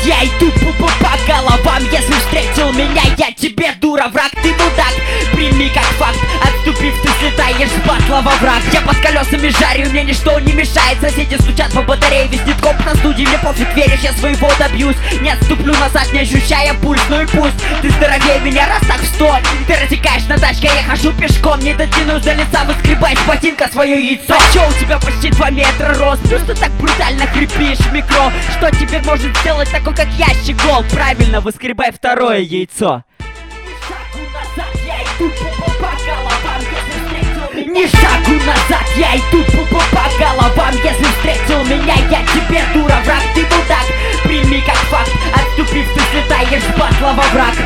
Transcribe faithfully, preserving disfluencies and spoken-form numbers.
я иду по, по головам. Если встретил меня, я тебе дура, враг, ты мудак. Прими как факт, отступив, ты слетаешь с батла во враг. Я под колесами жарю, мне ничто не мешает. Соседи стучат по батарее, виснет коп на студии. Мне пофиг, веришь, я своего добьюсь. Не отступлю назад, не ощущая пульс. Ну и пусть ты здоровее меня, раз так в сто. Ты рассекаешь на тачке, я хожу пешком. Не дотянусь до лица, выскребаешь ботинка свое яйцо. А чё, у тебя почти два метра рост? Просто так брутально хрипишь в микро. Что тебе может сделать такой, как я, щегол? Правильно, выскребай второе яйцо. Ни шагу назад, я иду по, по, по головам. Если встретил меня, я тебе дура, враг, ты мудак. Прими как факт, отступив, ты слетаешь с батла во враг.